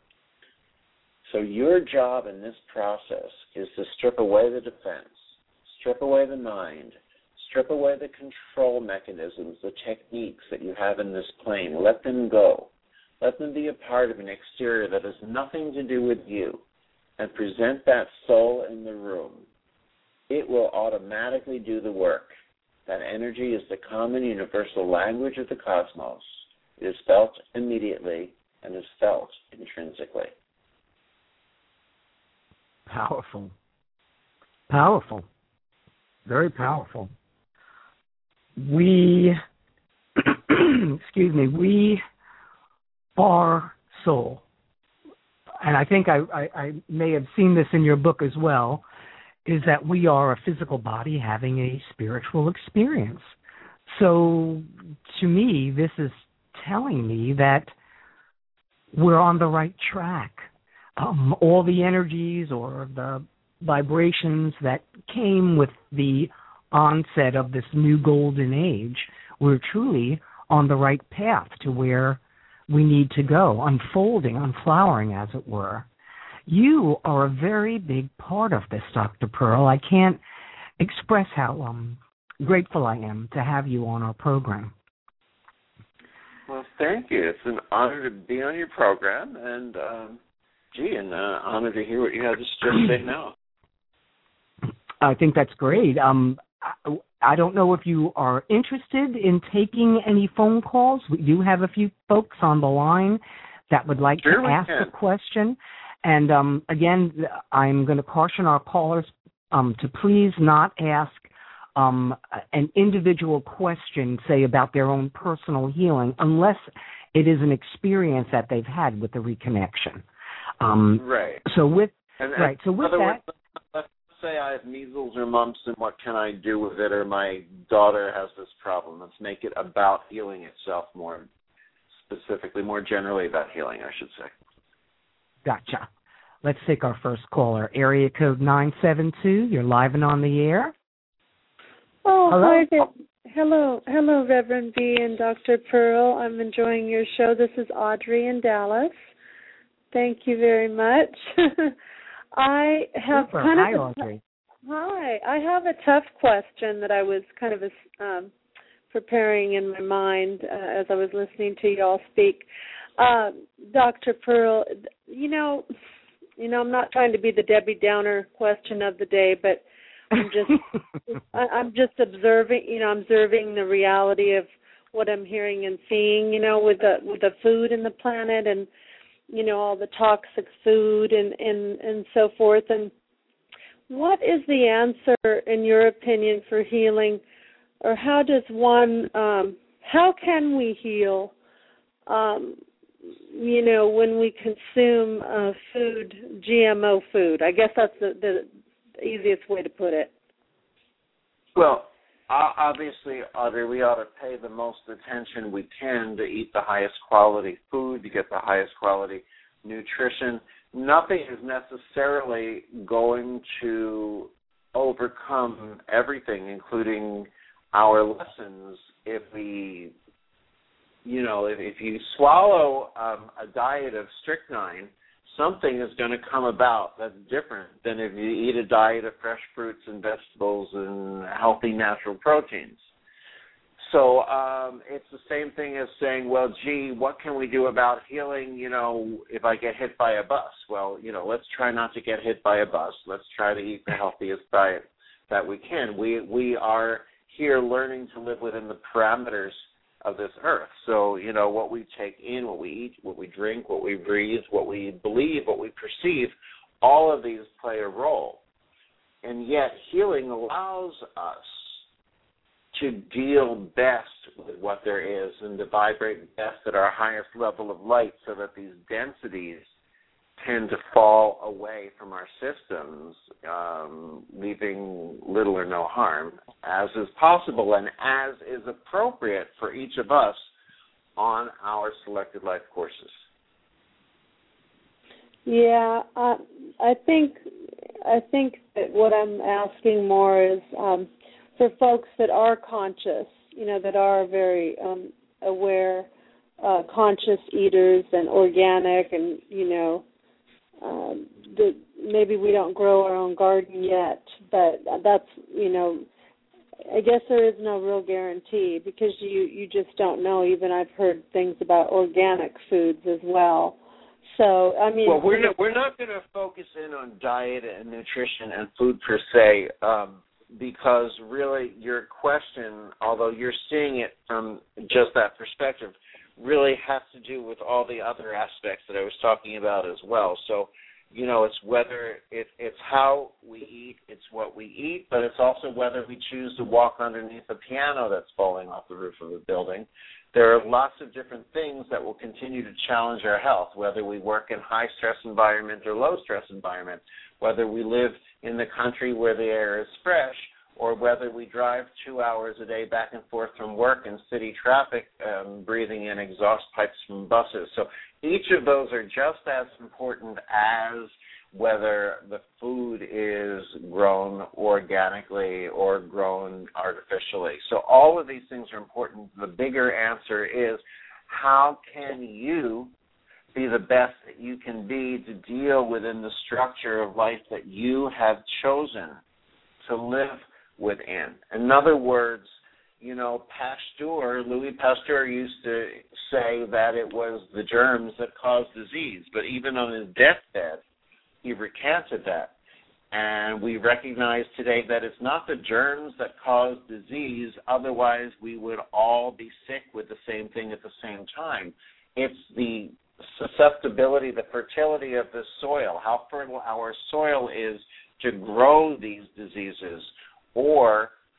So your job in this process is to strip away the defense, strip away the mind, strip away the control mechanisms, the techniques that you have in this plane. Let them go. Let them be a part of an exterior that has nothing to do with you, and present that soul in the room. It will automatically do the work. That energy is the common universal language of the cosmos. It is felt immediately and is felt intrinsically. Powerful. Powerful. Very powerful. We, excuse me, we are soul. And I think I, I, I may have seen this in your book as well, is that we are a physical body having a spiritual experience. So to me, this is telling me that we're on the right track. Um, all the energies or the vibrations that came with the onset of this new golden age, we're truly on the right path to where we need to go, unfolding, unflowering, as it were. You are a very big part of this, Doctor Pearl. I can't express how um, grateful I am to have you on our program. Well, thank you. It's an honor to be on your program, and um, gee, and uh, honor to hear what you have to say now. I think that's great. Um, I, I don't know if you are interested in taking any phone calls. We do have a few folks on the line that would like sure to ask can. a question. And, um, again, I'm going to caution our callers um, to please not ask um, an individual question, say, about their own personal healing, unless it is an experience that they've had with the reconnection. Um, right. So with And, right. So with other that, words, let's say I have measles or mumps, and what can I do with it? Or my daughter has this problem. Let's make it about healing itself more specifically, more generally about healing, I should say. Gotcha. Let's take our first caller. Area code nine seven two. You're live and on the air. Oh, hello. hi there. Hello, hello, Reverend B and Doctor Pearl. I'm enjoying your show. This is Audrey in Dallas. Thank you very much. I have Super. kind Hi, of a, Audrey. Hi. I have a tough question that I was kind of um, preparing in my mind uh, as I was listening to you all speak. Uh, Doctor Pearl, you know, you know, I'm not trying to be the Debbie Downer question of the day, but I'm just, I'm just observing, you know, I'm observing the reality of what I'm hearing and seeing, you know, with the with the food in the planet, and you know, all the toxic food and and and so forth. And what is the answer, in your opinion, for healing, or how does one, um, how can we heal? Um, you know, when we consume uh, food, G M O food. I guess that's the, the easiest way to put it. Well, obviously, Audrey, we ought to pay the most attention we can to eat the highest quality food, to get the highest quality nutrition. Nothing is necessarily going to overcome everything, including our lessons, if we You know, if, if you swallow um, a diet of strychnine, something is going to come about that's different than if you eat a diet of fresh fruits and vegetables and healthy natural proteins. So um, it's the same thing as saying, well, gee, what can we do about healing, you know, if I get hit by a bus? Well, you know, let's try not to get hit by a bus. Let's try to eat the healthiest diet that we can. We we are here learning to live within the parameters of this earth. So, you know, what we take in, what we eat, what we drink, what we breathe, what we believe, what we perceive, all of these play a role. And yet healing allows us to deal best with what there is and to vibrate best at our highest level of light, so that these densities tend to fall away from our systems, um, leaving little or no harm, as is possible and as is appropriate for each of us on our selected life courses. Yeah, uh, I think I think that what I'm asking more is um, for folks that are conscious, you know, that are very um, aware, uh, conscious eaters and organic, and you know. Um, the, maybe we don't grow our own garden yet, but that's, you know, I guess there is no real guarantee, because you, you just don't know. Even I've heard things about organic foods as well. So, I mean... Well, we're not, we're not going to focus in on diet and nutrition and food per se, um, because really your question, although you're seeing it from just that perspective, really has to do with all the other aspects that I was talking about as well. So, you know, it's whether it, it's how we eat, it's what we eat, but it's also whether we choose to walk underneath a piano that's falling off the roof of a building. There are lots of different things that will continue to challenge our health, whether we work in high-stress environment or low-stress environment, whether we live in the country where the air is fresh, or whether we drive two hours a day back and forth from work in city traffic, um, breathing in exhaust pipes from buses. So each of those are just as important as whether the food is grown organically or grown artificially. So all of these things are important. The bigger answer is, how can you be the best that you can be to deal within the structure of life that you have chosen to live within? In other words, you know, Pasteur, Louis Pasteur used to say that it was the germs that caused disease, but even on his deathbed, he recanted that. And we recognize today that it's not the germs that cause disease, otherwise we would all be sick with the same thing at the same time. It's the susceptibility, the fertility of the soil, how fertile our soil is to grow these diseases, or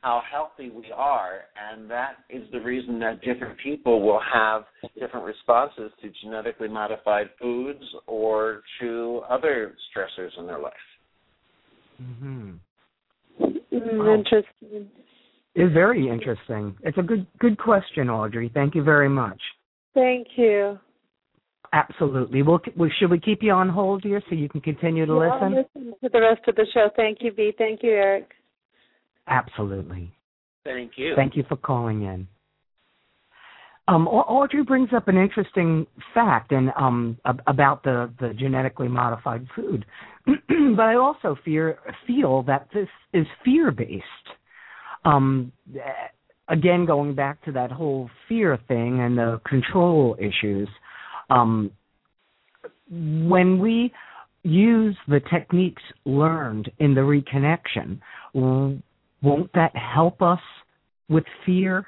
how healthy we are, and that is the reason that different people will have different responses to genetically modified foods or to other stressors in their life. Mm-hmm. Mm, Wow. Interesting. It's very interesting. It's a good good question, Audrey. Thank you very much. Thank you. Absolutely. Well, well, should we keep you on hold here so you can continue to Yeah, listen? I'll listen to the rest of the show. Thank you, Bea. Thank you, Eric. Absolutely. Thank you. Thank you for calling in. Um, Audrey brings up an interesting fact and um, about the, the genetically modified food, but I also fear, feel that this is fear-based. Um, again, going back to that whole fear thing and the control issues, um, when we use the techniques learned in the reconnection, won't that help us with fear?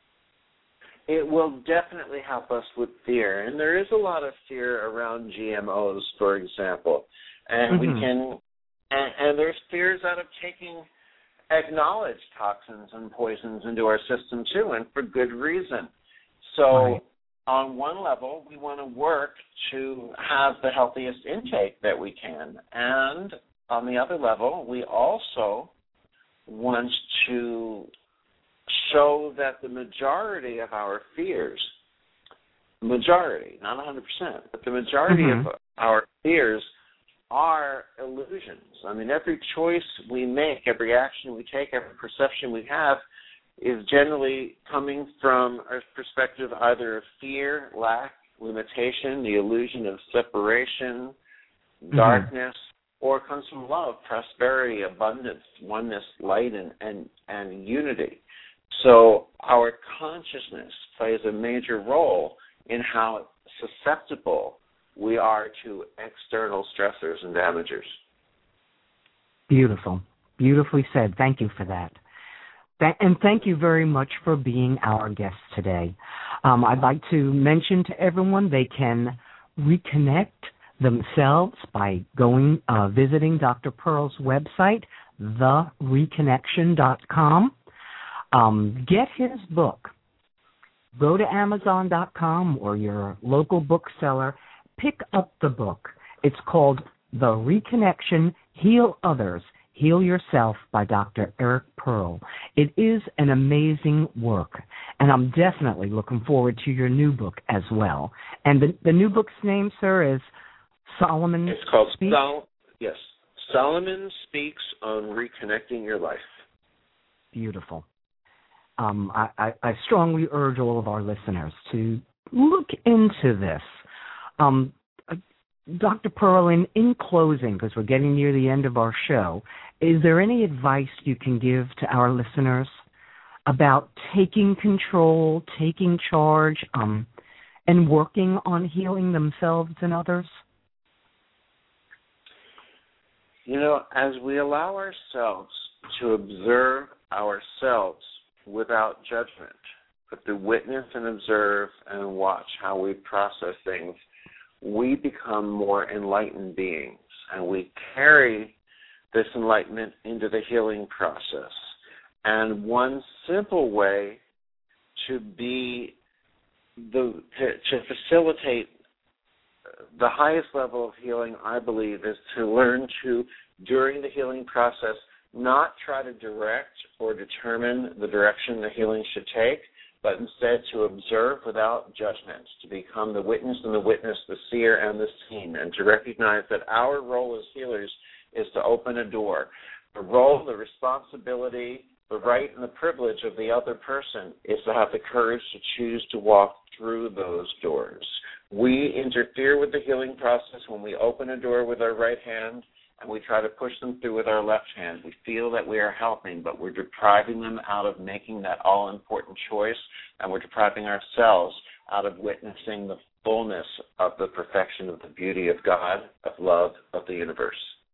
It will definitely help us with fear, and there is a lot of fear around G M Os, for example, and mm-hmm. we can, and, and there's fears out of taking acknowledged toxins and poisons into our system too, and for good reason. So, right. on one level, we want to work to have the healthiest intake that we can, and on the other level, we also want to show that the majority of our fears, majority, not one hundred percent, but the majority mm-hmm. of our fears are illusions. I mean, every choice we make, every action we take, every perception we have is generally coming from a perspective either of fear, lack, limitation, the illusion of separation, mm-hmm. darkness, or comes from love, prosperity, abundance, oneness, light, and, and, and unity. So our consciousness plays a major role in how susceptible we are to external stressors and damagers. Beautiful. Beautifully said. Thank you for that. Th- and thank you very much for being our guest today. Um, I'd like to mention to everyone they can reconnect themselves by going, uh, visiting Doctor Pearl's website, the reconnection dot com. Um, get his book. Go to amazon dot com or your local bookseller. Pick up the book. It's called The Reconnection, Heal Others, Heal Yourself by Doctor Eric Pearl. It is an amazing work, and I'm definitely looking forward to your new book as well. And the, the new book's name, sir, is Solomon It's called Speaks? Sol- yes, Solomon Speaks on Reconnecting Your Life. Beautiful. Um, I, I, I strongly urge all of our listeners to look into this. Um, uh, Doctor Pearl, in, in closing, because we're getting near the end of our show, is there any advice you can give to our listeners about taking control, taking charge, um, and working on healing themselves and others? You know, as we allow ourselves to observe ourselves without judgment, but to witness and observe and watch how we process things, we become more enlightened beings, and we carry this enlightenment into the healing process. And one simple way to be the to, to facilitate the highest level of healing, I believe, is to learn to, during the healing process, not try to direct or determine the direction the healing should take, but instead to observe without judgment, to become the witness and the witness, the seer and the seen, and to recognize that our role as healers is to open a door. The role, the responsibility, the right and the privilege of the other person is to have the courage to choose to walk through those doors. We interfere with the healing process when we open a door with our right hand and we try to push them through with our left hand. We feel that we are helping, but we're depriving them out of making that all-important choice, and we're depriving ourselves out of witnessing the fullness of the perfection of the beauty of God, of love, of the universe.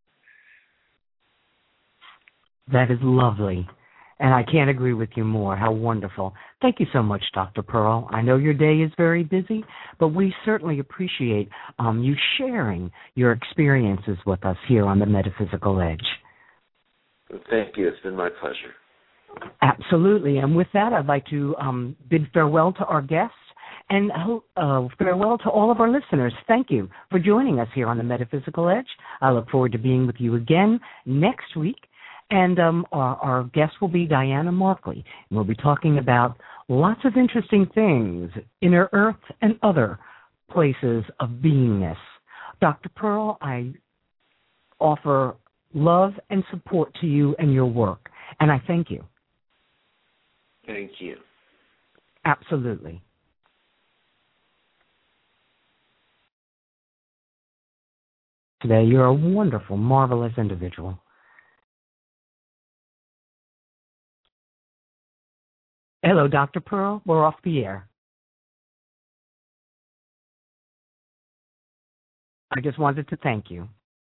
That is lovely. And I can't agree with you more. How wonderful. Thank you so much, Doctor Pearl. I know your day is very busy, but we certainly appreciate um, you sharing your experiences with us here on the Metaphysical Edge. Thank you. It's been my pleasure. Absolutely. And with that, I'd like to um, bid farewell to our guests and uh, farewell to all of our listeners. Thank you for joining us here on the Metaphysical Edge. I look forward to being with you again next week. And um, our, our guest will be Diana Markley. And we'll be talking about lots of interesting things, inner earth and other places of beingness. Doctor Pearl, I offer love and support to you and your work, and I thank you. Thank you. Absolutely. Today, you're a wonderful, marvelous individual. Hello, Doctor Pearl. We're off the air. I just wanted to thank you.